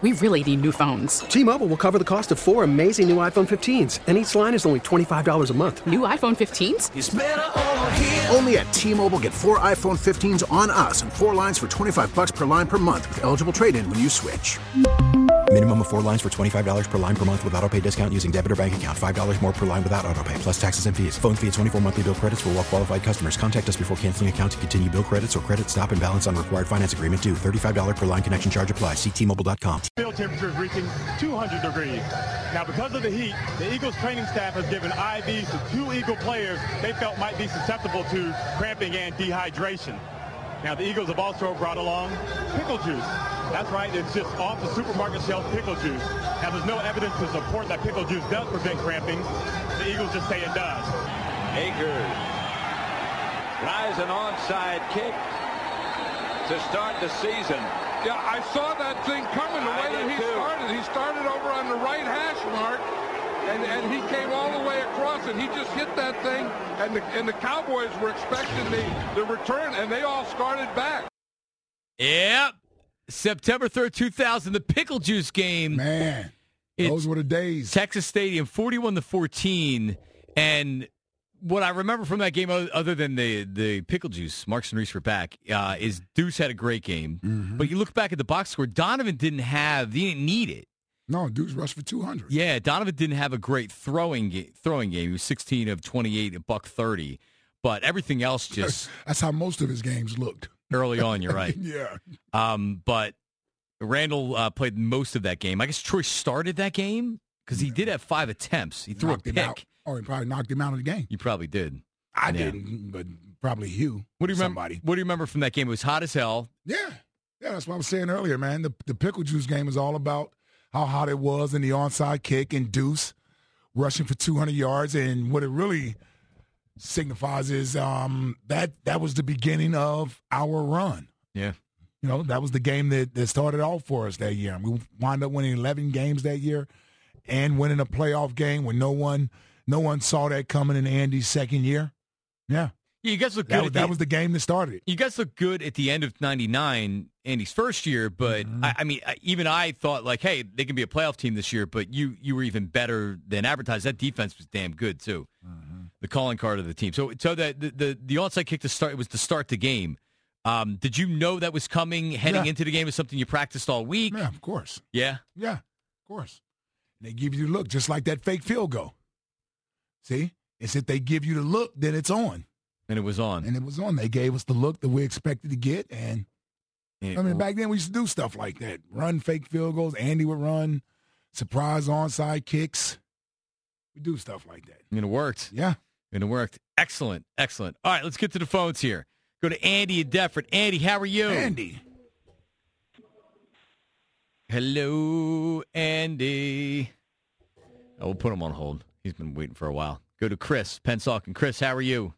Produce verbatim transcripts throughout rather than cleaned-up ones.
we really need new phones. T-Mobile will cover the cost of four amazing new iPhone fifteens, and each line is only twenty-five dollars a month. New iPhone fifteens? It's better over here. Only at T-Mobile, get four iPhone fifteens on us and four lines for twenty-five dollars per line per month with eligible trade-in when you switch. Minimum of four lines for twenty-five dollars per line per month with autopay discount using debit or bank account. five dollars more per line without autopay, plus taxes and fees. Phone fee at twenty-four monthly bill credits for well-qualified customers. Contact us before canceling account to continue bill credits or credit stop and balance on required finance agreement due. thirty-five dollars per line connection charge applies. See T Mobile dot com. Field temperature is reaching two hundred degrees. Now, because of the heat, the Eagles training staff has given I Vs to two Eagle players they felt might be susceptible to cramping and dehydration. Now, the Eagles have also brought along pickle juice. That's right, it's just off the supermarket shelf pickle juice. Now, there's no evidence to support that pickle juice does prevent cramping. The Eagles just say it does. Akers tries an onside kick to start the season. Yeah, I saw that thing coming the way that he too. started. He started over on the right hash mark, and, and he came all the way across, and he just hit that thing, and the, and the Cowboys were expecting the, the return, and they all started back. Yep. September third, two thousand, the Pickle Juice game. Man, those were the days. Texas Stadium, forty-one to fourteen, and what I remember from that game, other than the, the pickle juice, Marks and Reese were back, uh, is Deuce had a great game. Mm-hmm. But you look back at the box score, Donovan didn't have, he didn't need it. No, Deuce rushed for two hundred. Yeah, Donovan didn't have a great throwing ga- throwing game. He was sixteen of twenty-eight, a buck thirty. But everything else just... That's how most of his games looked. Early on, you're right. Yeah. Um, but Randall uh, played most of that game. I guess Troy started that game because he yeah. did have five attempts. He threw Knocked a pick. Oh, he probably knocked him out of the game. You probably did. I yeah. didn't, but probably Hugh. What do you somebody. remember? What do you remember from that game? It was hot as hell. Yeah, yeah. That's what I was saying earlier, man. The the pickle juice game is all about how hot it was and the onside kick and Deuce rushing for two hundred yards, and what it really signifies is um, that that was the beginning of our run. Yeah, you know, that was the game that that started off for us that year. We wound up winning eleven games that year, and winning a playoff game when no one. No one saw that coming in Andy's second year. Yeah. yeah you guys look good. That, was, the, that was the game that started it. You guys look good at the end of ninety-nine, Andy's first year, but mm-hmm. I, I mean, even I thought, like, hey, they can be a playoff team this year, but you you were even better than advertised. That defense was damn good, too. Mm-hmm. The calling card of the team. So so that the, the, the onside kick to start, it was to start the game. Um, did you know that was coming heading yeah. into the game? Is something you practiced all week? Yeah, of course. Yeah? Yeah, of course. And they give you the look, just like that fake field goal. See? It's if they give you the look, then it's on. And it was on. And it was on. They gave us the look that we expected to get. And, yeah, I mean, back then we used to do stuff like that. Run fake field goals. Andy would run surprise onside kicks. We do stuff like that. And it worked. Yeah. And it worked. Excellent. Excellent. All right, let's get to the phones here. Go to Andy in Deptford. Andy, how are you? Andy. Hello, Andy. Oh, we'll put him on hold. He's been waiting for a while. Go to Chris, Pennsauken. Chris, how are you?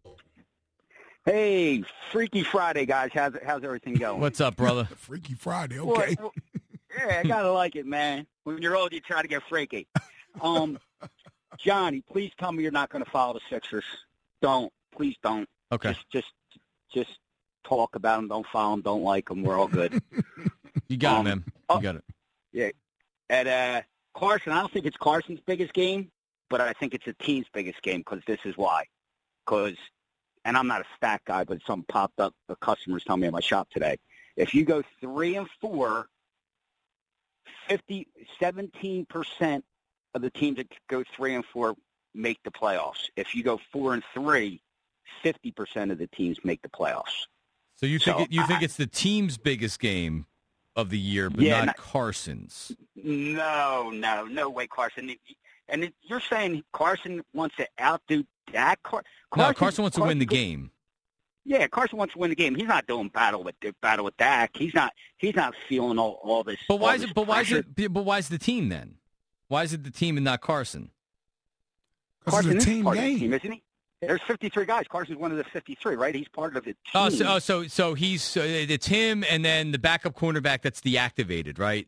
Hey, Freaky Friday, guys. How's how's everything going? What's up, brother? Freaky Friday, okay. Well, yeah, I gotta like it, man. When you're old, you try to get freaky. Um, Johnny, please tell me you're not going to follow the Sixers. Don't, please don't. Okay. Just, just, just talk about them. Don't follow them. Don't like them. We're all good. You got um, it, man. You got it. Yeah. At uh, Carson, I don't think it's Carson's biggest game. But I think it's the team's biggest game because this is why. Because, and I'm not a stat guy, but something popped up. The customers tell me in my shop today. If you go three and four, fifty, seventeen percent of the teams that go three and four make the playoffs. If you go four and three, fifty percent of the teams make the playoffs. So you think so it, you I, think it's the team's biggest game of the year, but yeah, not, not Carson's? No, no, no way, Carson. And it, you're saying Carson wants to outdo Dak? Car- Carson, no, Carson wants Carson, to win the game. Yeah, Carson wants to win the game. He's not doing battle with battle with Dak. He's not. He's not feeling all, all this. But why is it? But why is pressure. it? But why is the team then? Why is it the team and not Carson? Carson it's a is team part game. of the team, isn't he? There's fifty-three guys. Carson's one of the fifty-three, right? He's part of the team. Oh, so oh, so, so he's uh, it's him and then the backup cornerback that's deactivated, right?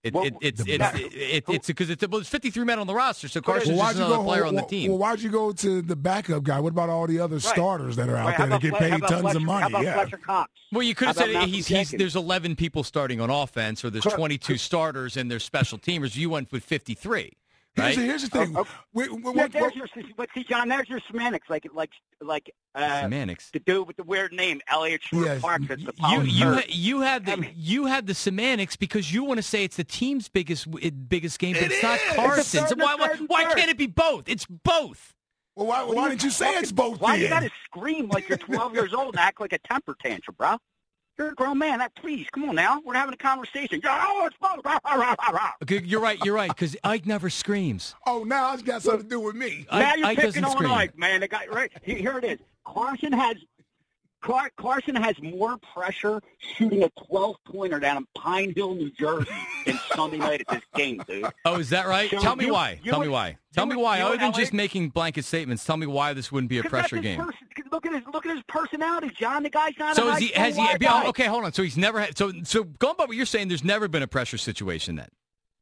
It, Well, it, it's the it's back- it, it, it's because it's well, it's fifty-three men on the roster, so Carson's Well, just why'd you another go- player on the well, team. Well, why'd you go to the backup guy? What about all the other Right. starters that are out Right, how there that about get Fle- how paid about tons Fletcher, of money? How about Yeah. Fletcher Cox? Well, you could have How said about he's, Malcolm he's Jenkins? there's eleven people starting on offense, or there's Correct. twenty-two starters, and there's special teamers. You went with fifty-three, Here's, right? the, here's the thing. Oh, We- we- Yeah, what- there's what- your, but see, John, there's your semantics, like like like uh, Semantics. the dude with the weird name, Elliot Short Yes, Park. That's the You power you third. ha- you had the I mean- you had the semantics because you want to say it's the team's biggest biggest game, but It it's not is. Carson's. It's the third, Why why, the third, why third. can't it be both? It's both. well, why, What why are didn't you say fucking- it's both Why then? you got to scream like you're twelve years old and act like a temper tantrum, bro? You're a grown man. That, please, come on now. We're having a conversation. Oh, it's both. Rah, rah, rah, rah, rah. Okay, you're right. You're right because Ike never screams. Oh, now it's got something to do with me. Ike- now you're Ike picking doesn't on scream. Ike, man. The guy, right here, here it is. Carson has Car- Carson has more pressure shooting a twelve-pointer down in Pine Hill, New Jersey, than Sunday night at this game, dude. Oh, is that right? So Tell me you- why. you Tell would- me why. Tell you me would- why. you Other would than L A just making blanket statements, tell me why this wouldn't be a 'Cause pressure that's his game. Person, 'cause look at his look at his personality, John. The guy's not So a is high he? Has he? school be- guy. Okay, hold on. So he's never had. So so going by what you're saying, there's never been a pressure situation then.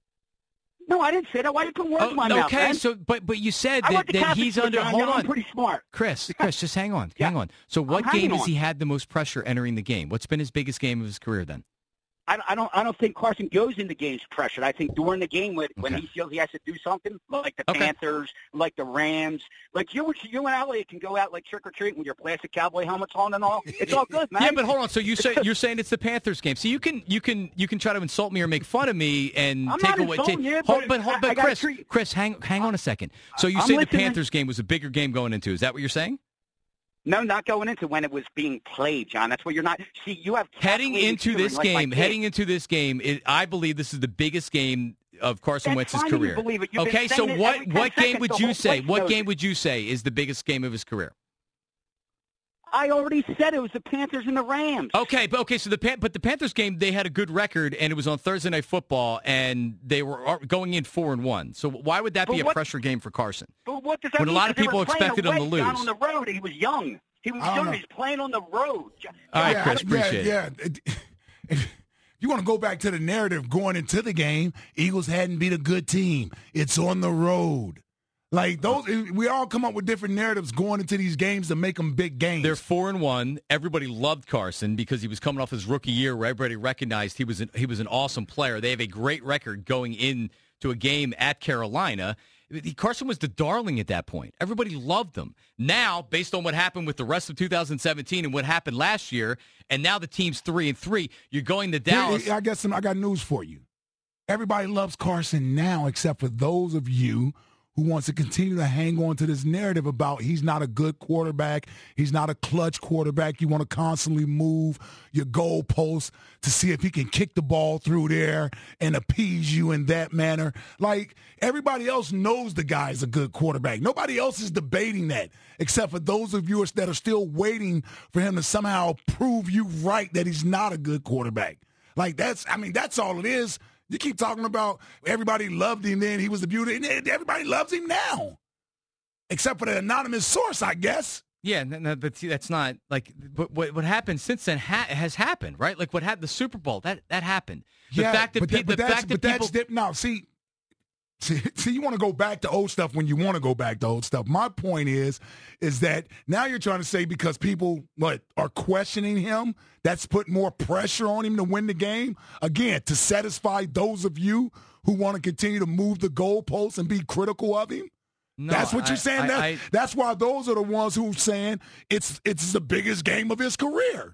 No, I didn't say that. Why you put words Oh, in my mouth, okay, man? so but but you said I that, went to that Catholic he's school, under. John. Hold Now, I'm on, pretty smart. Chris. Chris, just hang on, Yeah. hang on. So what I'm game hanging has he on. had the most pressure entering the game? What's been his biggest game of his career then? I, I don't. I don't think Carson goes into games pressured. I think during the game when, when Okay. he feels he has to do something, like the Okay. Panthers, like the Rams, like you, you and Elliot can go out like trick or treat with your plastic cowboy helmets on and all. It's all good, man. Yeah, but hold on. So you say you're saying it's the Panthers game. So you can you can you can try to insult me or make fun of me and I'm take not away. insulting Take, you, hold, but but hold, I- but I gotta Chris, treat- Chris, hang hang on a second. So you I'm say the listening. Panthers game was a bigger game going into? Is that what you're saying? No, not going into when it was being played, John. That's what you're not. See, you have Heading calculated into tutoring this like my game, kid. heading into this game, it, I believe this is the biggest game of Carson That's Wentz's fine that you career. believe it. You've been Okay, so saying it what every ten what game seconds. would The you whole say? place What knows game it. would you say is the biggest game of his career? I already said it was the Panthers and the Rams. Okay, but okay, so the Pan- but the Panthers game, they had a good record, and it was on Thursday Night Football, and they were ar- going in four and one. So why would that But be a what- pressure game for Carson? But what does that When a mean? lot of 'Cause they people were playing expected him to away, John, lose. on the road, and he was young. He was I don't young. know. He's playing on the road. All right, yeah, Chris, yeah, appreciate it. yeah. It- If you want to go back to the narrative going into the game, Eagles hadn't beat a good team. It's on the road. Like those, we all come up with different narratives going into these games to make them big games. They're four and one. Everybody loved Carson because he was coming off his rookie year, where everybody recognized he was an, he was an awesome player. They have a great record going into a game at Carolina. Carson was the darling at that point. Everybody loved him. Now, based on what happened with the rest of two thousand seventeen and what happened last year, and now the team's three and three, you're going to Dallas. Here, I got some. I got news for you. Everybody loves Carson now, except for those of you who wants to continue to hang on to this narrative about he's not a good quarterback, he's not a clutch quarterback. You want to constantly move your goalposts to see if he can kick the ball through there and appease you in that manner. Like, everybody else knows the guy's a good quarterback. Nobody else is debating that, except for those of you that are still waiting for him to somehow prove you right that he's not a good quarterback. Like, that's, I mean, that's all it is. You keep talking about everybody loved him then, he was the beauty, and everybody loves him now. Except for the anonymous source, I guess. Yeah, no, no, but see, that's not like but what what happened since then ha- has happened, right? Like what had the Super Bowl that that happened. The yeah, fact that, but, pe- that, but the that's, fact that but people that's dip, no, see, see, see, you want to go back to old stuff when you want to go back to old stuff. My point is, is that now you're trying to say because people what are questioning him, that's put more pressure on him to win the game. Again, to satisfy those of you who want to continue to move the goalposts and be critical of him. No, that's what you're I- saying. I- That, I- that's why those are the ones who are saying it's it's the biggest game of his career.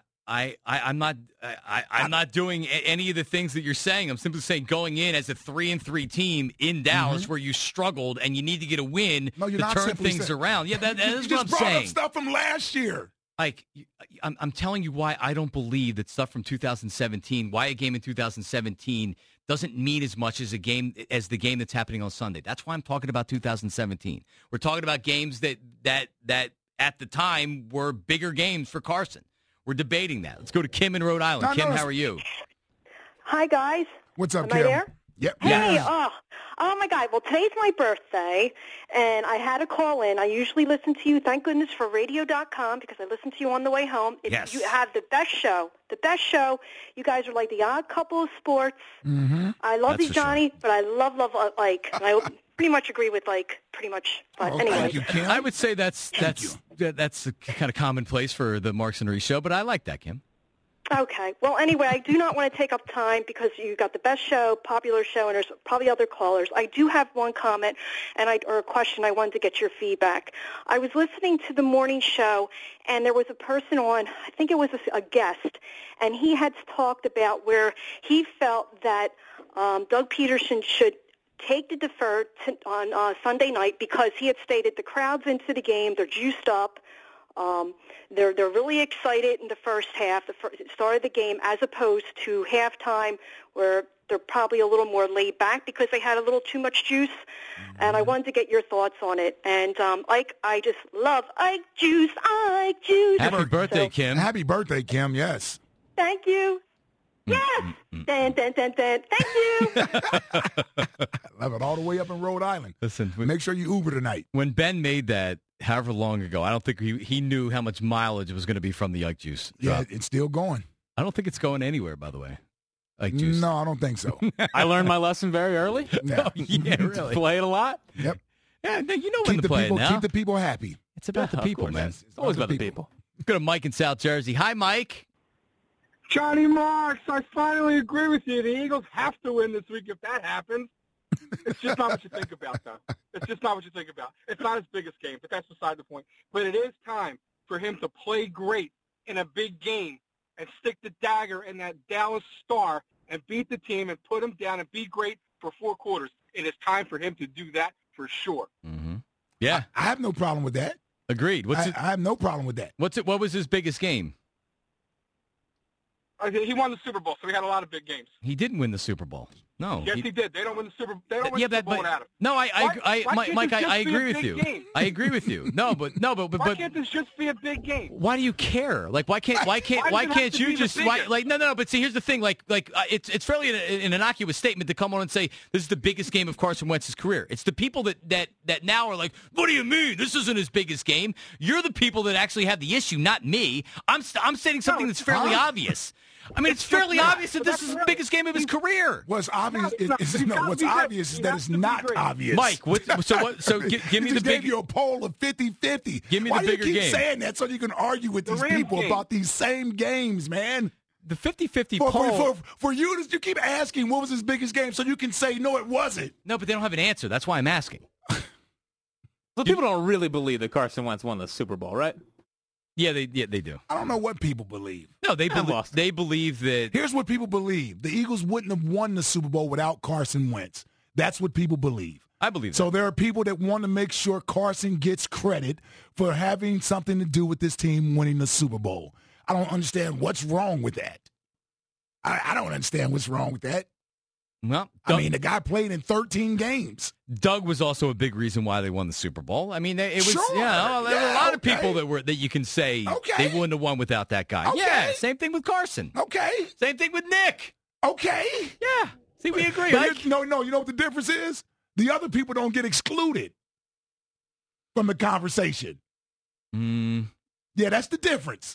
I, I I'm not I, I'm not doing a- any of the things that you're saying. I'm simply saying going in as a three and three team in Dallas where you struggled and you need to get a win No, you're to not turn simply things saying- around. Yeah, that, that you is just what I'm brought saying. up stuff from last year. Like, I'm, I'm telling you why I don't believe that stuff from two thousand seventeen, why a game in two thousand seventeen doesn't mean as much as a game as the game that's happening on Sunday. That's why I'm talking about two thousand seventeen. We're talking about games that that that at the time were bigger games for Carson. We're debating that. Let's go to Kim in Rhode Island. No, Kim, no, how are you? Hi, guys. What's up, Am Kim? I there? Yep. Hey, Yes. oh, Oh, my God. Well, today's my birthday, and I had to call in. I usually listen to you, thank goodness, for radio dot com because I listen to you on the way home. It's, yes. You have the best show, the best show. You guys are like the odd couple of sports. Mm-hmm. I love That's you, Johnny, sure. but I love, love, uh, like, and I pretty much agree with, like, pretty much. But Oh, anyway. thank you, Kim. I would say that's that's that, that's a kind of commonplace for the Marks and Reese show, but I like that, Kim. Okay. Well, anyway, I do not want to take up time because you got the best show, popular show, and there's probably other callers. I do have one comment and I, or a question. I wanted to get your feedback. I was listening to the morning show, and there was a person on, I think it was a, a guest, and he had talked about where he felt that um, Doug Peterson should take the defer to, on uh, Sunday night because he had stated the crowd's into the game, they're juiced up. Um, they're they're really excited in the first half, the first, start of the game, as opposed to halftime where they're probably a little more laid back because they had a little too much juice. Mm-hmm. And I wanted to get your thoughts on it. And um, Ike, I just love Ike Juice, Ike Juice. Happy birthday, so, Kim. Happy birthday, Kim. Yes. Thank you. Yes. Mm-hmm. Dan, dan, dan, dan. Thank you. Love it all the way up in Rhode Island. Listen, when, Make sure you Uber tonight. when Ben made that, however long ago, I don't think he he knew how much mileage it was going to be from the Ike Juice Yeah, drop. it's still going. I don't think it's going anywhere, by the way. Ike Juice. No, I don't think so. I learned my lesson very early. Yeah. Yeah, really. Play it a lot. Yep. Yeah, no, you know when Keep to the play people. it now. Keep the people happy. It's about Yeah, the of people, course. man. It's always about the people. Go to Mike in South Jersey. Hi, Mike. Johnny Marks, I finally agree with you. The Eagles have to win this week if that happens. It's just not what you think about, though. It's just not what you think about. It's not his biggest game, but that's beside the point. But it is time for him to play great in a big game and stick the dagger in that Dallas Star and beat the team and put him down and be great for four quarters. It is time for him to do that for sure. Mm-hmm. Yeah. I, I have no problem with that. Agreed. What's I, it? I have no problem with that. What's it? What was his biggest game? I think he won the Super Bowl, so he had a lot of big games. He didn't win the Super Bowl. No. Yes, he, did. They don't win the Super. They don't win yeah, the Super but, Bowl but without him. no, I, I, Why- I, why Mike, can't Mike, this I, just I be a agree with big you. game? I agree with you. No, but no, but but, Why but can't this just be a big game? why do you care? Like, why can't why can't Why why, does it have can't to you be the just why, biggest? like no no no? But see, here's the thing. Like like uh, it's it's fairly an, an innocuous statement to come on and say this is the biggest game of Carson Wentz's career. It's the people that that that now are like, what do you mean? This isn't his biggest game. You're the people that actually have the issue, not me. I'm st- I'm stating something that's fairly huh? obvious. I mean, it's, It's fairly just not. obvious that But this that's is the really- biggest game of his career. What's obvious it's not. is, He's no. gotta What's be good. obvious is He that has it's to be not great. obvious. Mike, what, so what? So give, give me He the just big. gave you a poll of fifty-fifty. Give me Why the do you bigger keep game. saying that so you can argue with The these Rams people game. about these same games, man? The fifty-fifty For, poll. for, for, for you, to, you keep asking what was his biggest game so you can say, no, it wasn't. No, but they don't have an answer. That's why I'm asking. So people don't really believe that Carson Wentz won the Super Bowl, right? Yeah, they yeah they do. I don't know what people believe. No, they I'm believe lost. they believe that. Here's what people believe. The Eagles wouldn't have won the Super Bowl without Carson Wentz. That's what people believe. I believe that. So there are people that want to make sure Carson gets credit for having something to do with this team winning the Super Bowl. I don't understand what's wrong with that. I, I don't understand what's wrong with that. Well, I Doug, mean, the guy played in thirteen games. Doug was also a big reason why they won the Super Bowl. I mean, they, it was Sure. yeah, there were Yeah, a lot of okay. people that were that you can say Okay. they wouldn't have won without that guy. Okay. Yeah, same thing with Carson. Okay. Same thing with Nick. Okay. Yeah, see, we agree. But Ike. here- no, no, you know what the difference is? The other people don't get excluded from the conversation. Mm, Yeah, that's the difference.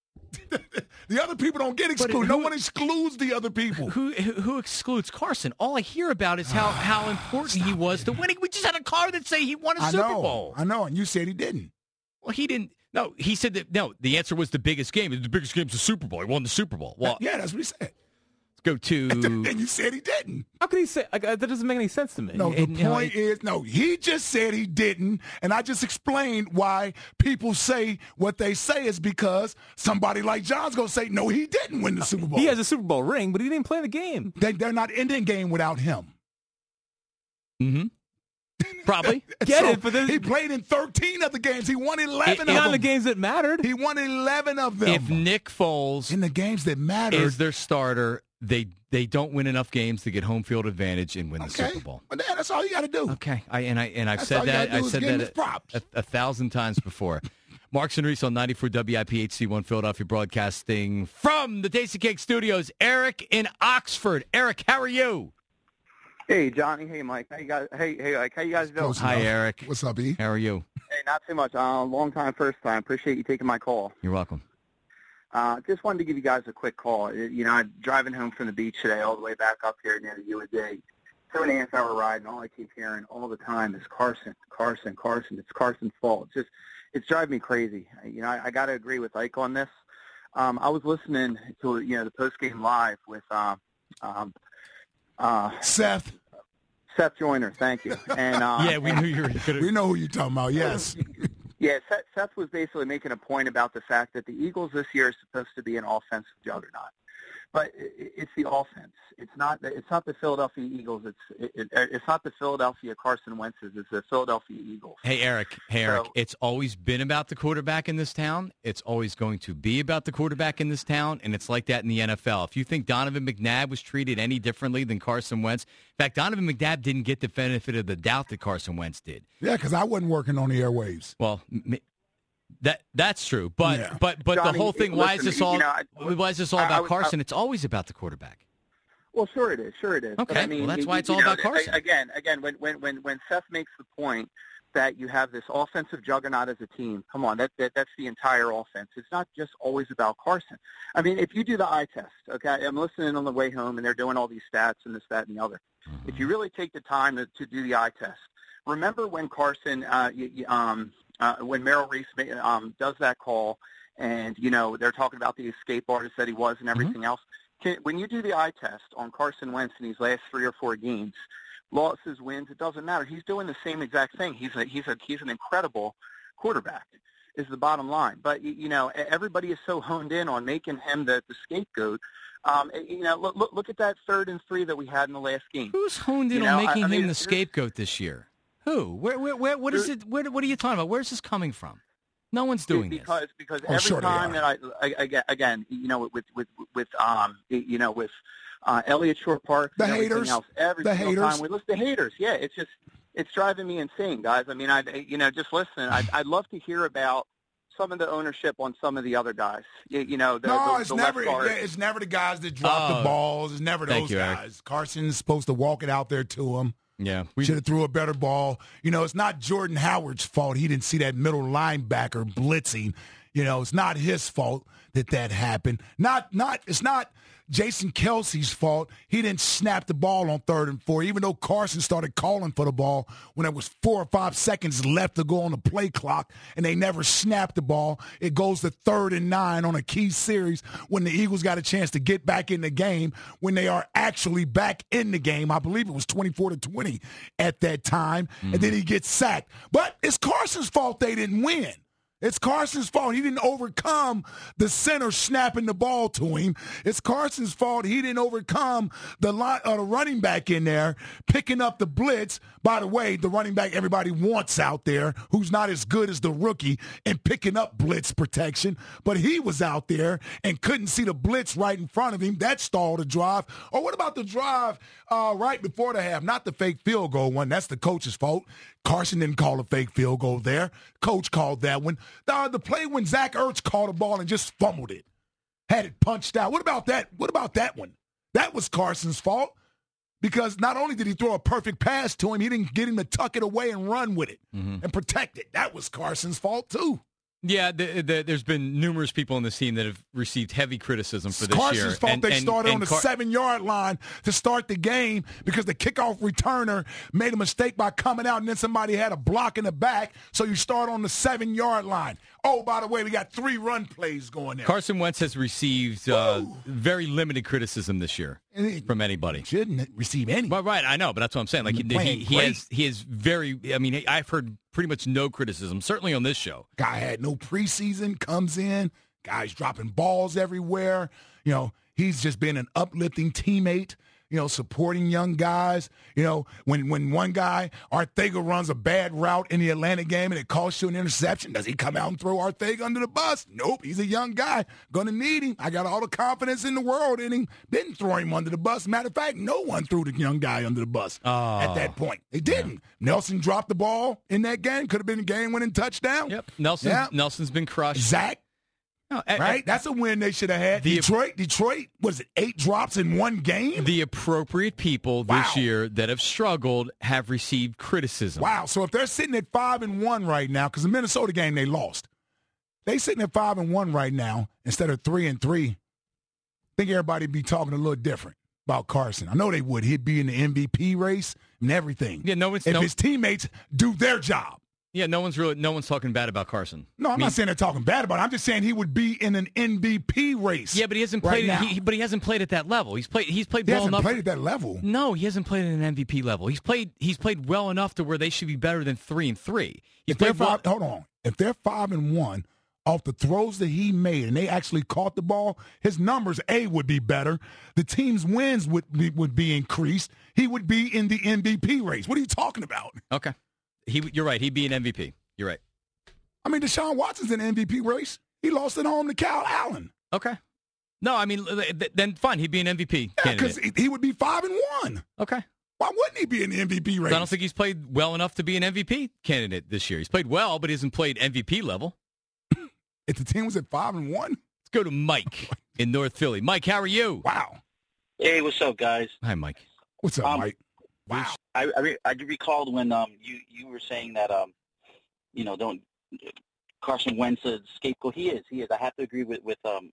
The other people don't get excluded. No who- one excludes the other people. who who who excludes Carson? All I hear about is how how important he was to winning. We just had a car that say he won a I Super know. Bowl. I know, and you said he didn't. Well, he didn't. No, he said that. No, the answer was the biggest game. The biggest game's the Super Bowl. He won the Super Bowl. Well, Yeah, that's what he said. go to. And you said he didn't. How could he say like, uh, that? Doesn't make any sense to me. No, the And, you know, point it- is, no, he just said he didn't, and I just explained why people say what they say is because somebody like John's going to say, no, he didn't win the Super Bowl. He has a Super Bowl ring, but he didn't play the game. They, they're not in the game without him. Mm-hmm. Probably. Get So it, but then he played in thirteen of the games. He won eleven It- of not them. the games that mattered. He won eleven of them. If Nick Foles in the games that mattered. is their starter, they they don't win enough games to get home field advantage and win the okay. Super Bowl. But yeah, that's all you got to do. Okay, I and I and I've That's said all you that gotta do I've is said give him that his props. a, a, a thousand times before. Marks and Reese on ninety-four W I P H C one Philadelphia, broadcasting from the Tasty Cake Studios. Eric in Oxford. Eric, how are you? Hey, Johnny. Hey, Mike. How you guys? Hey, hey, Mike. How you guys doing? Hi, Eric. What's up, E? How are you? Hey, not too much. Uh, long time, first time. Appreciate you taking my call. You're welcome. Uh, just wanted to give you guys a quick call. It, you know, I'm driving home from the beach today, all the way back up here near the U A D. Two and a half hour ride, and all I keep hearing all the time is Carson, Carson, Carson. It's Carson's fault. It's just, it's driving me crazy. You know, I, I got to agree with Ike on this. Um, I was listening to, you know, the post game live with uh, um, uh, Seth. Seth Joyner, thank you. And uh, yeah, we knew you were going to. We know who you're talking about. Yes. Yeah, Seth, Seth was basically making a point about the fact that the Eagles this year are supposed to be an offensive juggernaut, but it, it's the offense. It's not. It's not the Philadelphia Eagles. It's it, it, it's not the Philadelphia Carson Wentz's. It's the Philadelphia Eagles. Hey, Eric. Hey, Eric. So, it's always been about the quarterback in this town. It's always going to be about the quarterback in this town, and it's like that in the N F L. If you think Donovan McNabb was treated any differently than Carson Wentz, in fact, Donovan McNabb didn't get the benefit of the doubt that Carson Wentz did. Yeah, because I wasn't working on the airwaves. Well, that that's true, but yeah. but but Johnny, the whole thing. listen, why is this all? You know, I, why is this all I, about I was, Carson? I, it's always about the quarterback. Well, sure it is. Sure it is. Okay, but I mean, well, that's you, why it's you all know, about Carson. Again, again, when when when when Seth makes the point that you have this offensive juggernaut as a team, come on, that, that that's the entire offense. It's not just always about Carson. I mean, if you do the eye test, okay, I'm listening on the way home, and they're doing all these stats and this, that, and the other. Mm-hmm. If you really take the time to, to do the eye test, remember when Carson, uh, you, you, um, uh, when Merrill Reese um, does that call, and, you know, they're talking about the escape artist that he was and everything mm-hmm. else. Can, when you do the eye test on Carson Wentz in these last three or four games, losses, wins, it doesn't matter. He's doing the same exact thing. He's a, he's a, he's an incredible quarterback is the bottom line. But, you know, everybody is so honed in on making him the, the scapegoat. Um, you know, look, look, look at that third and three that we had in the last game. Who's honed in you on know, making I, I mean, him the scapegoat this year? Who? Where? Where? Where? What is it? Where, what are you talking about? Where's this coming from? No one's doing because, this. Because oh, every sure time that I, I, again, you know, with with with um, you know, with uh, Elliott Shore Park, the and everything haters, else, every the single haters. time we listen to haters. Yeah, it's just it's driving me insane, guys. I mean, I, you know, just listen. I'd, I'd love to hear about some of the ownership on some of the other guys. You, you know, the, no, the, it's the never. left guard. Yeah, it's never the guys that drop Oh, the balls. It's never those you, guys. Eric. Carson's supposed to walk it out there to him. Yeah, we should have threw a better ball. You know, it's not Jordan Howard's fault. He didn't see that middle linebacker blitzing. You know, it's not his fault that that happened. Not, not. It's not Jason Kelsey's fault. He didn't snap the ball on third and four, even though Carson started calling for the ball when there was four or five seconds left to go on the play clock, and they never snapped the ball. It goes to third and nine on a key series when the Eagles got a chance to get back in the game, when they are actually back in the game. I believe it was twenty-four to twenty at that time, mm-hmm. and then he gets sacked. But it's Carson's fault they didn't win. It's Carson's fault he didn't overcome the center snapping the ball to him. It's Carson's fault he didn't overcome the line, uh, the running back in there picking up the blitz. By the way, the running back everybody wants out there, who's not as good as the rookie, and picking up blitz protection. But he was out there and couldn't see the blitz right in front of him. That stalled the drive. Or what about the drive uh, right before the half? Not the fake field goal one. That's the coach's fault. Carson didn't call a fake field goal there. Coach called that one. The, the play when Zach Ertz caught a ball and just fumbled it. Had it punched out. What about that? What about that one? That was Carson's fault because not only did he throw a perfect pass to him, he didn't get him to tuck it away and run with it mm-hmm. and protect it. That was Carson's fault too. Yeah, the, the, there's been numerous people on this team that have received heavy criticism for this Carson's year. Carson's fault and, they and, started and on the Car- seven-yard line to start the game because the kickoff returner made a mistake by coming out, and then somebody had a block in the back, so you start on the seven-yard line. Oh, by the way, we got three run plays going there. Carson Wentz has received uh, very limited criticism this year from anybody. Shouldn't receive any. Well, right, I know, but that's what I'm saying. Like he, he, he has, he has very. I mean, I've heard pretty much no criticism, certainly on this show. Guy had no preseason, comes in, guys dropping balls everywhere. You know, he's just been an uplifting teammate. You know, supporting young guys. You know, when, when one guy, Arthega, runs a bad route in the Atlanta game and it costs you an interception, does he come out and throw Arthega under the bus? Nope, he's a young guy. Going to need him. I got all the confidence in the world in him. Didn't throw him under the bus. Matter of fact, no one threw the young guy under the bus oh, at that point. They didn't. Yeah. Nelson dropped the ball in that game. Could have been a game-winning touchdown. Yep, Nelson, yeah. Nelson's been crushed. Zach. No, I, right? I, That's a win they should have had. The, Detroit, Detroit, was it eight drops in one game? The appropriate people wow. this year that have struggled have received criticism. Wow. So if they're sitting at five and one right now, because the Minnesota game they lost, they sitting at five and one right now instead of three and three. I think everybody would be talking a little different about Carson. I know they would. He'd be in the M V P race and everything. Yeah, no one's if no, his teammates do their job. Yeah, no one's really no one's talking bad about Carson. No, I'm I mean, not saying they're talking bad about it. I'm just saying he would be in an M V P race. Yeah, but he hasn't right played. now. He, but he hasn't played at that level. He's played. He's played he well hasn't enough. played at that level. No, he hasn't played at an M V P level. He's played. He's played well enough to where they should be better than three and three. He's if they're played five, well, hold on. If they're five and one off the throws that he made, and they actually caught the ball, his numbers a would be better. The team's wins would be, would be increased. He would be in the M V P race. What are you talking about? Okay, he. You're right. He'd be an M V P. You're right. I mean, Deshaun Watson's in the M V P race. He lost at home to Kyle Allen. Okay. No, I mean, then fine. He'd be an M V P yeah, because he would be five and one. Okay. Why wouldn't he be in the M V P race? I don't think he's played well enough to be an M V P candidate this year. He's played well, but he hasn't played M V P level. If the team was at five and one, let's go to Mike in North Philly. Mike, how are you? Wow. Hey, what's up, guys? Hi, Mike. What's up, um, Mike? Wow. I I, re- I recalled when um you you were saying that um you know don't Carson Wentz is scapegoat. He is. He is. I have to agree with with um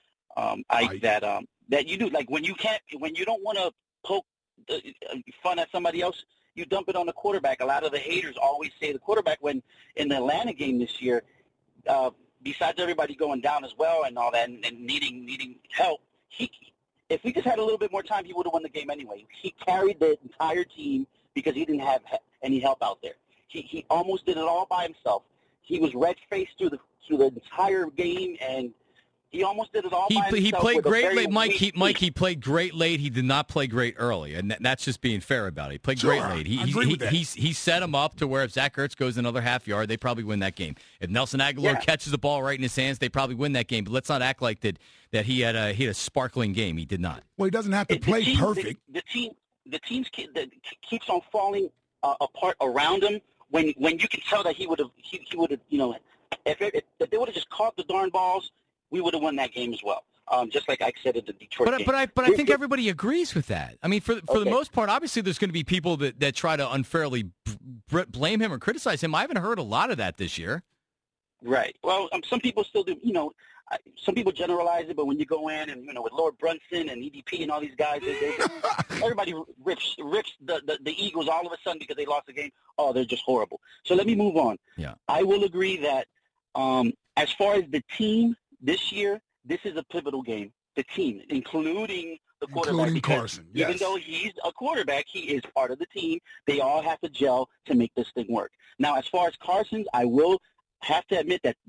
um Ike, Ike. that um that you do like when you can't when you don't want to poke uh, fun at somebody else, you dump it on the quarterback. A lot of the haters always say the quarterback. When in the Atlanta game this year, uh, besides everybody going down as well and all that and, and needing needing help, he if we just had a little bit more time, he would have won the game anyway. He carried the entire team because he didn't have any help out there. He he almost did it all by himself. He was red-faced through the through the entire game, and he almost did it all he, by himself. He played great late, Mike. He, weak Mike, he played great late. He did not play great early, and that's just being fair about it. He played sure, great late. He I agree he, with that. he, he set him up to where if Zach Ertz goes another half yard, they probably win that game. If Nelson Aguilar Yeah. catches the ball right in his hands, they probably win that game. But let's not act like that that he had a he had a sparkling game. He did not. Well, he doesn't have to The play team- perfect. The, the team, the team's ke- that keeps on falling uh, apart around him. When when you can tell that he would have he, he would have you know if, it, if they would have just caught the darn balls, we would have won that game as well. Um, just like I said at the Detroit But game. but I but I think everybody agrees with that. I mean, for for Okay. the most part, obviously, there's going to be people that, that try to unfairly b- blame him or criticize him. I haven't heard a lot of that this year. Right. Well, um, some people still do. You know, I, some people generalize it, but when you go in and you know with Lord Brunson and E D P and all these guys, they, they, everybody rips rips the, the the Eagles all of a sudden because they lost the game. Oh, they're just horrible. So let me move on. Yeah. I will agree that um, as far as the team this year, this is a pivotal game. The team, including the quarterback, Including because Carson, even yes. though he's a quarterback, he is part of the team. They all have to gel to make this thing work. Now, as far as Carson's, I will have to admit that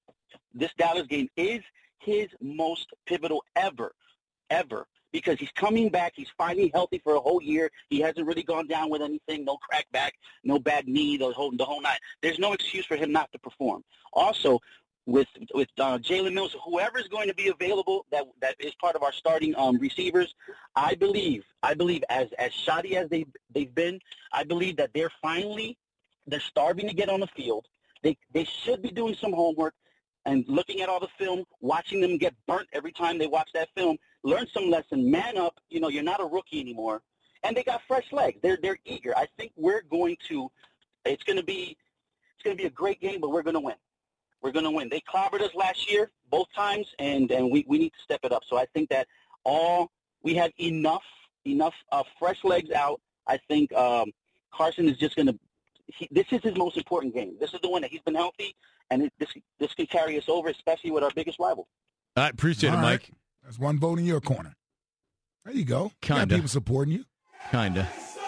this Dallas game is his most pivotal ever, ever, because he's coming back. He's finally healthy for a whole year. He hasn't really gone down with anything, no crack back, no bad knee, the whole, the whole night. There's no excuse for him not to perform. Also, with with uh, Jalen Mills, whoever is going to be available that that is part of our starting um, receivers, I believe, I believe as as shoddy as they they've been, I believe that they're finally they're starting to get on the field. They they should be doing some homework and looking at all the film, watching them get burnt every time they watch that film. Learn some lesson, man up. You know, you're not a rookie anymore, and they got fresh legs. They're they're eager. I think we're going to. It's going to be it's going to be a great game, but we're going to win. We're going to win. They clobbered us last year both times, and, and we, we need to step it up. So I think that all we have enough enough uh, fresh legs out. I think um, Carson is just going to – this is his most important game. This is the one that he's been healthy, and it, this this could carry us over, especially with our biggest rival. I appreciate All it, right. Mike. That's one vote in your corner. There you go. You got Kinda. people supporting you. Kinda.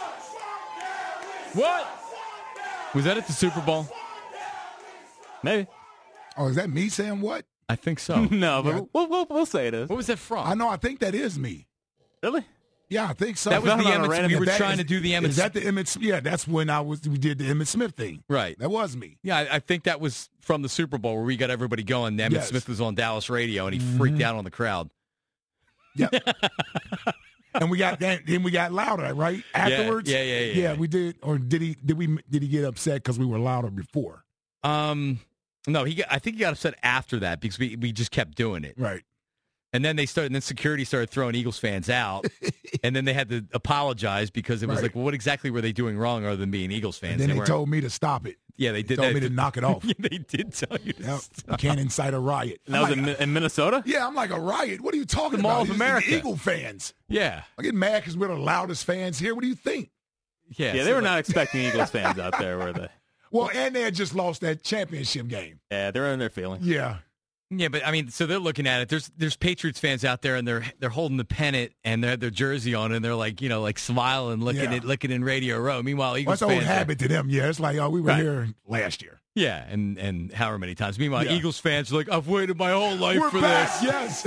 What? Was that at the Super Bowl? Maybe. Oh, is that me saying what? I think so. No, but Yeah. we'll, we'll, we'll say it is. What was that from? I know. I think that is me. Really? Yeah, I think so. That was Not the on a Emmett. random- We were That trying is- to do the Emmett. Is that the Emmett? Yeah, that's when I was. We did the Emmett Smith thing. Right. That was me. Yeah, I, I think that was from the Super Bowl where we got everybody going. Emmett Yes. Smith was on Dallas radio, and he freaked out on the crowd. Yep. And we got then, then we got louder, right? Afterwards. yeah, yeah, yeah, Yeah, yeah. we did. Or did he? Did we? Did he get upset because we were louder before? Um, No, he. Got, I think he got upset after that because we, we just kept doing it. Right. And then they started. And then security started throwing Eagles fans out, and then they had to apologize because it was Right. like, well, what exactly were they doing wrong other than being Eagles fans? And then they, weren't- told me to stop it. Yeah, they did. They told that. me to knock it off. Yeah, they did tell you to Yep. stop. You can't incite a riot. And that I'm was like, in, Mi- in Minnesota? yeah, I'm like, a riot? What are you talking The Mall about? of These are America. the Eagle fans. Yeah. I get mad because we're the loudest fans here. What do you think? Yeah, Yeah, so they were like- not expecting Eagles fans out there, were they? Well, and they had just lost that championship game. Yeah, they're in their feelings. Yeah. Yeah, but I mean, so they're looking at it. There's there's Patriots fans out there, and they're they're holding the pennant, and they have their jersey on, and they're like, you know, like smiling, looking Yeah. at looking in Radio Row. Meanwhile, Well, Eagles that's old fans, are- habit to them. Yeah, it's like, oh, we were Right. here last year. yeah, and and however many times. Meanwhile, Yeah. Eagles fans are like, I've waited my whole life We're for back. this. Yes.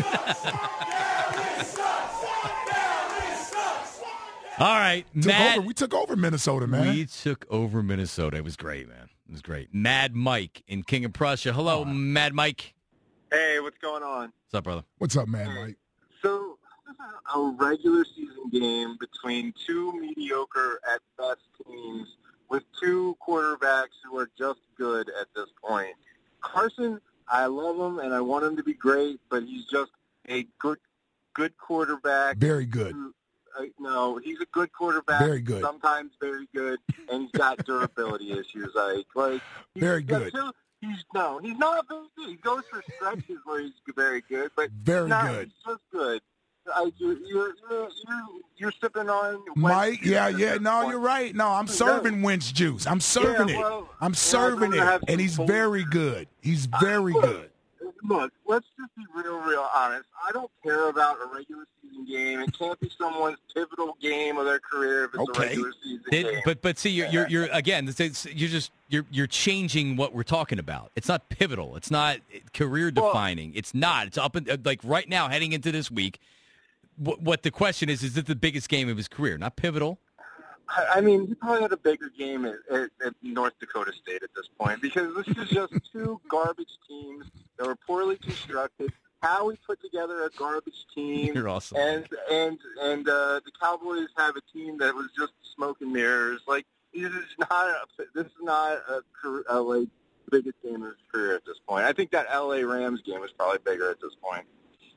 All right, Took Matt. over, we took over Minnesota, man. We took over Minnesota. It was great, man. It was great. Mad Mike in King of Prussia. Hello, Mad Mike. Hey, what's going on? What's up, brother? What's up, man, Mike? So, this is a regular season game between two mediocre at best teams with two quarterbacks who are just good at this point. Carson, I love him and I want him to be great, but he's just a good, good quarterback. Very good. Who, uh, no, he's a good quarterback. Very good. Sometimes very good, and he's got durability issues. Like, like he's Very got good. two- He's no, he's not very good. He goes for stretches where he's very good, but Very no, good. He's just good. I, you're, you're, you're, you're sipping on Mike, Wentz yeah, juice yeah, at this no, point. you're right. No, I'm serving Wentz juice. I'm serving Yeah, it. well, I'm yeah, serving I'd rather have it, and some he's full- very good. He's very Look, good. Look, let's just be real, real honest. I don't care about a regular season game. It can't be someone's pivotal game of their career if it's Okay. a regular season Did- game. but but see, you're you're, you're again. It's, it's, you're just you're you're changing what we're talking about. It's not pivotal. It's not career defining. It's not. It's up and like right now, heading into this week. What, what the question is: is it the biggest game of his career? Not pivotal. I I mean, he probably had a bigger game at, at, at North Dakota State at this point because this is just two garbage teams that were poorly constructed. How we put together a garbage team, You're awesome. and and and uh, the Cowboys have a team that was just smoke and mirrors. Like this is not a, this is not a, career- a like biggest game of his career at this point. I think that L A Rams game was probably bigger at this point.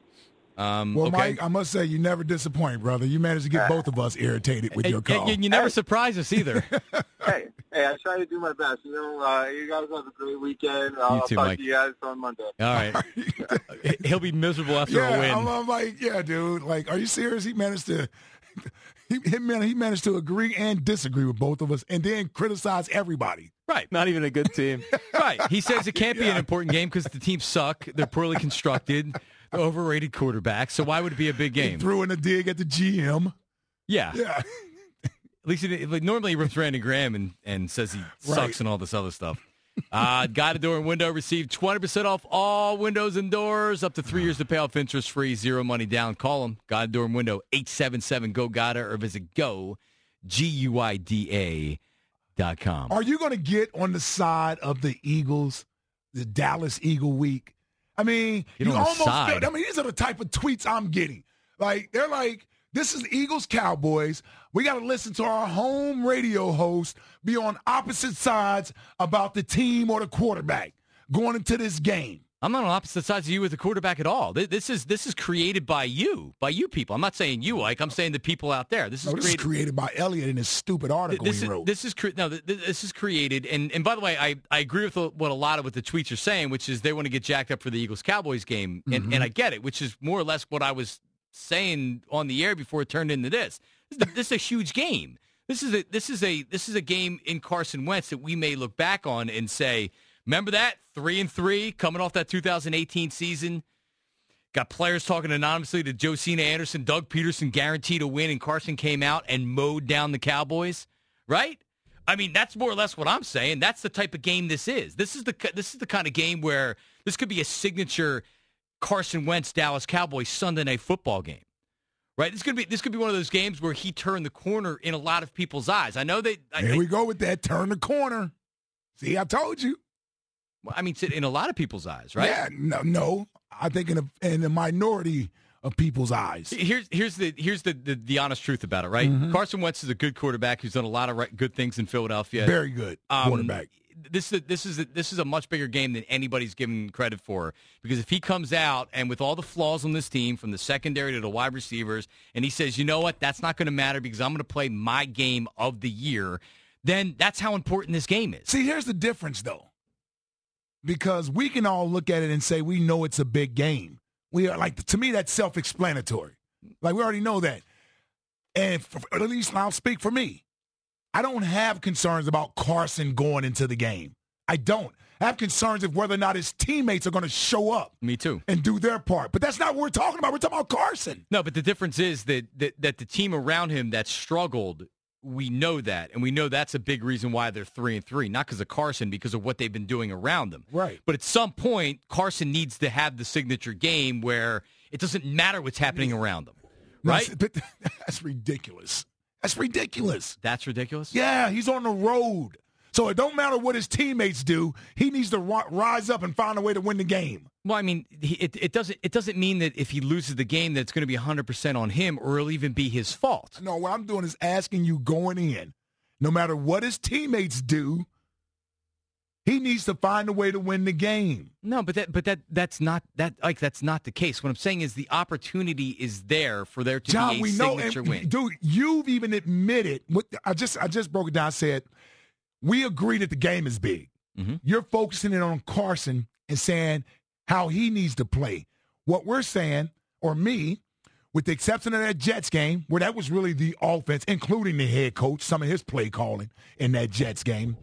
Um, Well, okay. Mike, I must say, you never disappoint, brother. You managed to get both of us irritated with And- your call. and you never surprise us either. Hey, hey, I try to do my best. You know, uh, you guys have a great weekend. I'll, You too, I'll talk Mike. to you guys on Monday. All right. He'll be miserable after yeah, a win. I'm, I'm like, yeah, dude. Like, are you serious? He managed to, he, he man- he managed to agree and disagree with both of us, and then criticize everybody. Right. Not even a good team. Right. He says it can't be an important game because the teams suck. They're poorly constructed. They're overrated quarterbacks. So why would it be a big He game? threw in a dig at the G M. Yeah. Yeah. At least he, like, normally he rips Randy Graham and, and says he sucks Right. and all this other stuff. Uh, got a door and window received twenty percent off all windows and doors, up to three years to pay off interest free, zero money down. Call them. Got a door and window, eight seven seven, G O G A D A, or visit go, G U I D A dot com. Are you going to get on the side of the Eagles, the Dallas Eagle Week? I mean, Get you on the almost side. feel, I mean, these are the type of tweets I'm getting. Like, they're like, this is Eagles Cowboys. We got to listen to our home radio host be on opposite sides about the team or the quarterback going into this game. I'm not on opposite sides of you with the quarterback at all. Th- This is this is created by you, by you people. I'm not saying you, Ike. I'm saying the people out there. This is No, this created. is created by Elliot in his stupid article This he is wrote. this is cre- no. th- th- This is created, and and by the way, I, I agree with what a lot of what the tweets are saying, which is they want to get jacked up for the Eagles Cowboys game, and Mhm. and I get it, which is more or less what I was saying on the air before it turned into this. This is, a, this is a huge game. This is a this is a this is a game in Carson Wentz that we may look back on and say, remember that three and three coming off that two thousand eighteen season. Got players talking anonymously to Josina Anderson, Doug Peterson guaranteed a win, and Carson came out and mowed down the Cowboys, right? I mean, that's more or less what I'm saying. That's the type of game this is. This is the this is the kind of game where this could be a signature Carson Wentz Dallas Cowboys Sunday Night Football game, right? This could be this could be one of those games where he turned the corner in a lot of people's eyes. I know they. I, Here we go with that. Turn the corner. See, I told you. I mean, in a lot of people's eyes, right? Yeah, no, no. I think in a in a minority of people's eyes. Here's here's the here's the, the, the honest truth about it, right? Mhm. Carson Wentz is a good quarterback who's done a lot of right, good things in Philadelphia. Very good Um, quarterback. this is a, this is a, this is a much bigger game than anybody's giving credit for. Because if he comes out and with all the flaws on this team, from the secondary to the wide receivers, and he says, you know what, that's not going to matter because I'm going to play my game of the year, then that's how important this game is. See, here's the difference, though. Because we can all look at it and say we know it's a big game. We are like, to me, that's self-explanatory. Like, we already know that. And for, at least I'll speak for me. I don't have concerns about Carson going into the game. I don't. I have concerns of whether or not his teammates are going to show up. Me too. And do their part. But that's not what we're talking about. We're talking about Carson. No, but the difference is that that, that the team around him that struggled, we know that. And we know that's a big reason why they're three and three. Not because of Carson, because of what they've been doing around them. Right. But at some point, Carson needs to have the signature game where it doesn't matter what's happening around them. Right? But that's ridiculous. That's ridiculous. That's ridiculous? Yeah, he's on the road. So it don't matter what his teammates do. He needs to ri- rise up and find a way to win the game. Well, I mean, he, it, it doesn't it doesn't mean that if he loses the game that it's going to be one hundred percent on him or it'll even be his fault. No, what I'm doing is asking you going in, no matter what his teammates do, he needs to find a way to win the game. No, but that but that that's not that like that's not the case. What I'm saying is the opportunity is there for there to John, be a we know, signature and, win. Dude, you've even admitted. What, I just I just broke it down. Said we agree that the game is big. Mm-hmm. You're focusing in on Carson and saying how he needs to play. What we're saying, or me, with the exception of that Jets game, where that was really the offense, including the head coach, some of his play calling in that Jets game.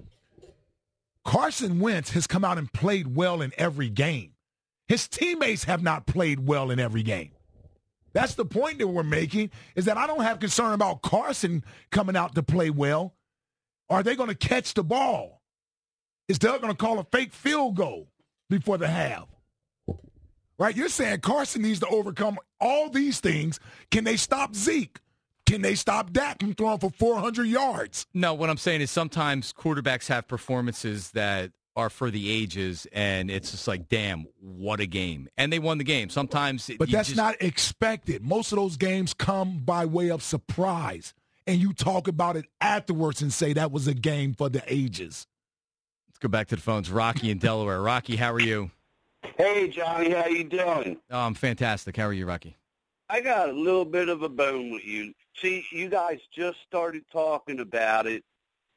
Carson Wentz has come out and played well in every game. His teammates have not played well in every game. That's the point that we're making, is that I don't have concern about Carson coming out to play well. Are they going to catch the ball? Is Doug going to call a fake field goal before the half? Right? You're saying Carson needs to overcome all these things. Can they stop Zeke? Can they stop Dak from throwing for four hundred yards? No, what I'm saying is sometimes quarterbacks have performances that are for the ages, and it's just like, damn, what a game. And they won the game. Sometimes But that's just, not expected. Most of those games come by way of surprise, and you talk about it afterwards and say that was a game for the ages. Let's go back to the phones. Rocky in Delaware. Rocky, how are you? Hey, Johnny, how you doing? Oh, I'm fantastic. How are you, Rocky? I got a little bit of a bone with you. See, you guys just started talking about it.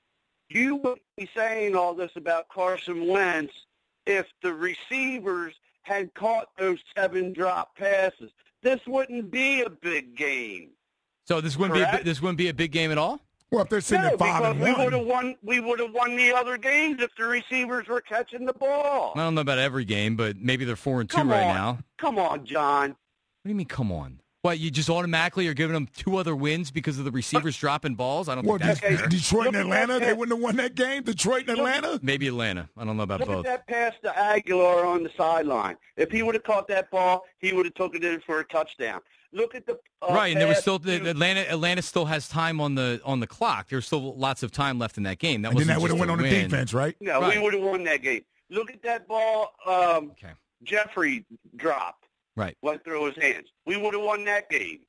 You wouldn't be saying all this about Carson Wentz if the receivers had caught those seven drop passes. This wouldn't be a big game. So this wouldn't Correct? be a, this wouldn't be a big game at all? Well, if they're sitting No, at five because and we one. would have won. We would have won the other games if the receivers were catching the ball. I don't know about every game, but maybe they're four and two Come right on. now. Come on, John. What do you mean, come on? What, you just automatically are giving them two other wins because of the receivers dropping balls? I don't Well, think that's De- fair. Detroit and Look at Atlanta, that they pass. wouldn't have won that game? Detroit and Atlanta? Maybe Atlanta. I don't know about Look both. at that pass to Aguilar on the sideline. If he would have caught that ball, he would have took it in for a touchdown. Look at the uh, Right, and there was pass still to- Atlanta. Atlanta still has time on the on the clock. There's still lots of time left in that game. That And then wasn't that would have just went a on the win. defense, right? No, Right. we would have won that game. Look at that ball um, Okay. Jeffrey dropped. Right. Went through his hands. We would have won that game.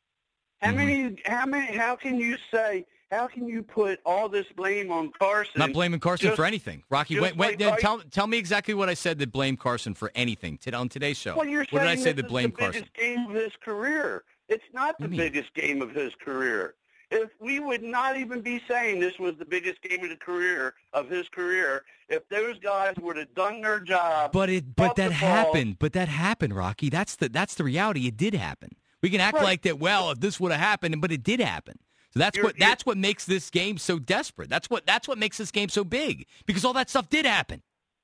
How Mm-hmm. many? How many? How can you say? How can you put all this blame on Carson? Not blaming Carson just- for anything. Rocky, just wait, wait, like then right- tell tell me exactly what I said that blamed Carson for anything today on today's show. Well, you're what did I saying say this that is blamed the Carson? biggest game of his career. It's not the What do you mean? biggest game of his career. If we would not even be saying this was the biggest game of the career of his career, if those guys would have done their job. But it, but caught that the ball- happened. But that happened, Rocky. That's the that's the reality. It did happen. We can act Right. like that. Well, if this would have happened, but it did happen. So that's You're- what that's what makes this game so desperate. That's what that's what makes this game so big because all that stuff did happen.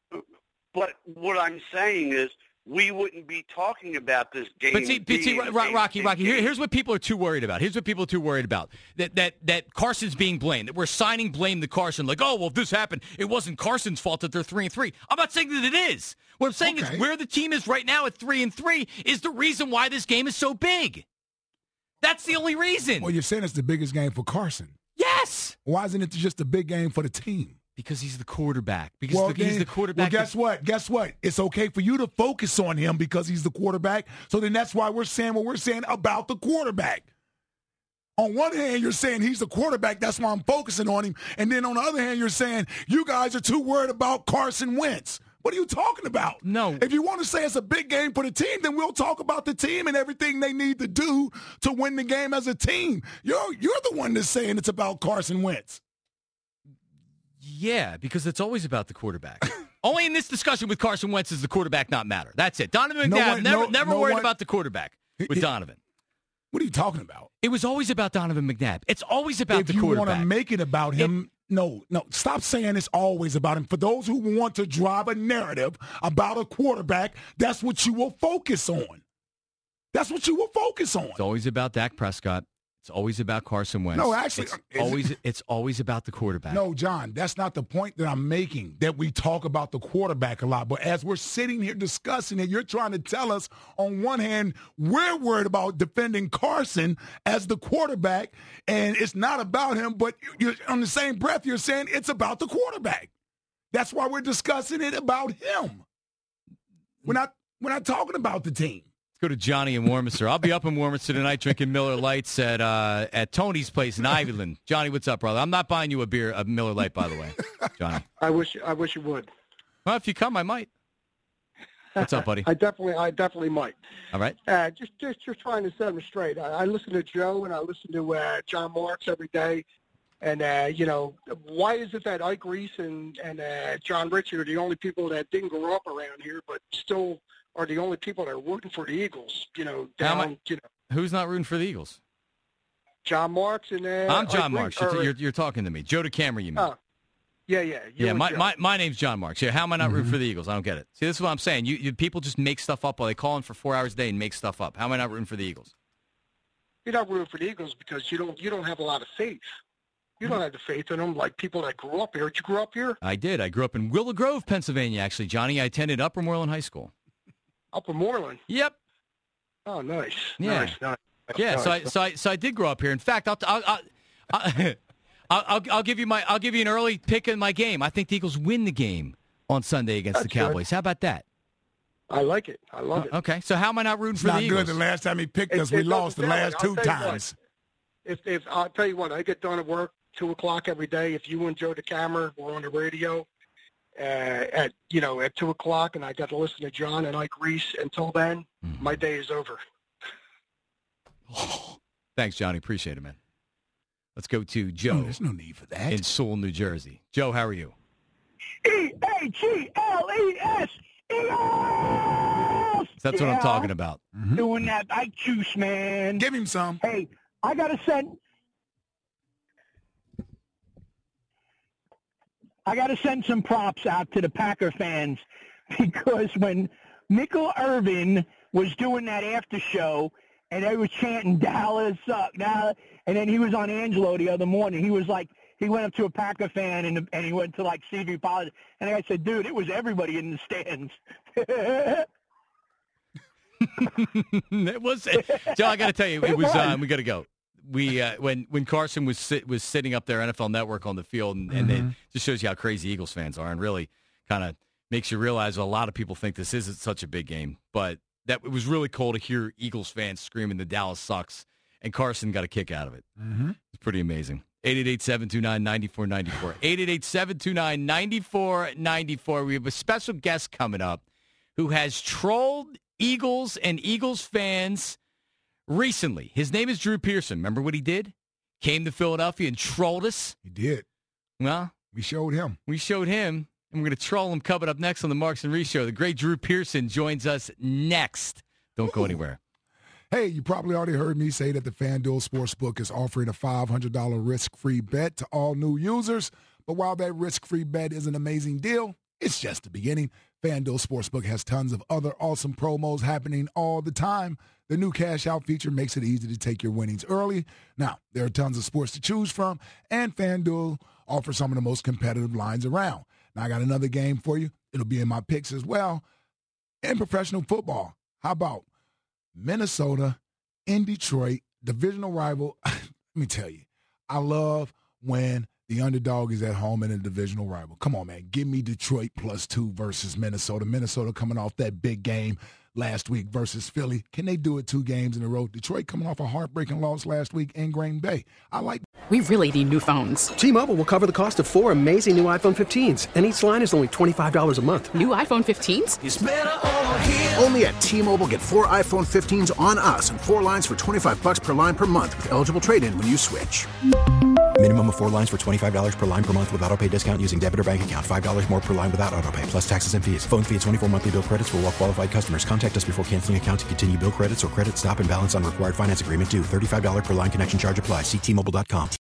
But what I'm saying is, we wouldn't be talking about this game. But see, but see being Ro- a Ro- big, Rocky, big Rocky. Here, game. here's what people are too worried about. Here's what people are too worried about. That that that Carson's being blamed. That we're assigning blame to Carson. Like, oh well, if this happened, it wasn't Carson's fault that they're three and three. I'm not saying that it is. What I'm saying Okay. is where the team is right now at three and three is the reason why this game is so big. That's the only reason. Well, you're saying it's the biggest game for Carson. Yes, Why isn't it just a big game for the team? because he's the quarterback. Because Well, the, he's then- the quarterback. Well, guess what? Guess what? It's okay for you to focus on him because he's the quarterback. So then that's why we're saying what we're saying about the quarterback. On one hand, you're saying he's the quarterback. That's why I'm focusing on him. And then on the other hand, you're saying you guys are too worried about Carson Wentz. What are you talking about? No. If you want to say it's a big game for the team, then we'll talk about the team and everything they need to do to win the game as a team. You're you're the one that's saying it's about Carson Wentz. Yeah, because it's always about the quarterback. Only in this discussion with Carson Wentz does the quarterback not matter. That's it. Donovan No McNabb, one- never, no- never no worried one- about the quarterback with It- Donovan. What are you talking about? It was always about Donovan McNabb. It's always about if the you quarterback. want to make it about him, no, no, stop saying it's always about him. For those who want to drive a narrative about a quarterback, that's what you will focus on. That's what you will focus on. It's always about Dak Prescott. It's always about Carson Wentz. No, actually, it's is always it- it's always about the quarterback. No, John, that's not the point that I'm making, that we talk about the quarterback a lot. But as we're sitting here discussing it, you're trying to tell us, on one hand, we're worried about defending Carson as the quarterback, and it's not about him, but you're, on the same breath, you're saying it's about the quarterback. That's why we're discussing it about him. We're not, we're not talking about the team. Go to Johnny in Warminster. I'll be up in Warminster tonight drinking Miller Lights at uh, at Tony's place in Ivyland. Johnny, what's up, brother? I'm not buying you a beer, a Miller Light, by the way, Johnny. I wish I wish you would. Well, if you come, I might. What's up, buddy? I definitely I definitely might. All right. Uh, just just just trying to set them straight. I, I listen to Joe and I listen to uh, John Marks every day, and uh, you know, why is it that Ike Reese and and uh, John Richard are the only people that didn't grow up around here, but still are the only people that are rooting for the Eagles? You know, How down am I- you know, Who's not rooting for the Eagles? John Marks and uh, I'm Ike John Reese- Marks. You're, or- you're, you're talking to me. Joe DeCamera, you mean? Oh, yeah, yeah, you yeah, and my, Joe. my my name's John Marks. Yeah, how am I not Mm-hmm. rooting for the Eagles? I don't get it. See, this is what I'm saying. You, you people just make stuff up while they call in for four hours a day and make stuff up. How am I not rooting for the Eagles? You're not rooting for the Eagles because you don't you don't have a lot of faith. You don't have the faith in them like people that grew up here. Did you grow up here? I did. I grew up in Willow Grove, Pennsylvania, actually, Johnny. I attended Upper Moreland High School. Upper Moreland. Yep. Oh, nice. Yeah. Nice, nice. Yeah, so I, nice. so I so I did grow up here. In fact, I'll I'll, I'll, I'll, I'll, I'll give you my I'll give you an early pick in my game. I think the Eagles win the game on Sunday against That's the Cowboys. good. How about that? I like it. I love it. Okay, so how am I not rooting It's for not the Eagles? good. The last time he picked It- us, it we doesn't lost the sound last like- two I'll tell you what. times. If if I'll tell you what, I get done at work two o'clock every day. If you and Joe DeCamera were on the radio uh, at you know at two o'clock, and I got to listen to John and Ike Reese until then, Mm-hmm. my day is over. Thanks, Johnny. Appreciate it, man. Let's go to Joe. No, there's no need for that. In Sewell, New Jersey. Joe, how are you? E A G L E S Eagles! That's what I'm talking about. Doing that Ike juice, man. Give him some. Hey, I got to send... I got to send some props out to the Packer fans because when Michael Irvin was doing that after show and they were chanting Dallas suck, Dallas, and then he was on Angelo the other morning, he was like, he went up to a Packer fan and and he went to like Stevie Pollard, and I said, dude, it was everybody in the stands. It was Joe. I got to tell you, it was. Um, we got to go. We uh, when when Carson was sit, was sitting up there, N F L Network on the field, and, and Mm-hmm. it just shows you how crazy Eagles fans are, and really kind of makes you realize a lot of people think this isn't such a big game, but that it was really cool to hear Eagles fans screaming the Dallas sucks, and Carson got a kick out of it. Mm-hmm. It's pretty amazing. eight eight eight, seven two nine, nine four nine four. eight eight eight, seven two nine, nine four nine four. We have a special guest coming up who has trolled Eagles and Eagles fans recently. His name is Drew Pearson. Remember what he did? Came to Philadelphia and trolled us. He did. Well, we showed him. We showed him, and we're going to troll him coming up next on the Marks and Reese Show. The great Drew Pearson joins us next. Don't go anywhere. Hey, you probably already heard me say that the FanDuel Sportsbook is offering a five hundred dollars risk-free bet to all new users. But while that risk-free bet is an amazing deal, it's just the beginning. FanDuel Sportsbook has tons of other awesome promos happening all the time. The new cash out feature makes it easy to take your winnings early. Now, there are tons of sports to choose from, and FanDuel offers some of the most competitive lines around. Now, I got another game for you. It'll be in my picks as well. In professional football, how about Minnesota in Detroit, divisional rival? Let me tell you, I love when the underdog is at home in a divisional rival. Come on, man. Give me Detroit plus two versus Minnesota. Minnesota coming off that big game last week versus Philly. Can they do it two games in a row? Detroit coming off a heartbreaking loss last week in Green Bay. I like. We really need new phones. T-Mobile will cover the cost of four amazing new iPhone fifteens, and each line is only twenty-five dollars a month. New iPhone fifteens? It's better over here. Only at T-Mobile, get four iPhone fifteens on us and four lines for twenty-five bucks per line per month with eligible trade-in when you switch. Minimum of four lines for twenty-five dollars per line per month with autopay discount using debit or bank account. five dollars more per line without autopay, plus taxes and fees. Phone fee at twenty-four monthly bill credits for well-qualified customers. Contact us before canceling account to continue bill credits or credit stop and balance on required finance agreement due. thirty-five dollars per line connection charge applies. See T Mobile dot com.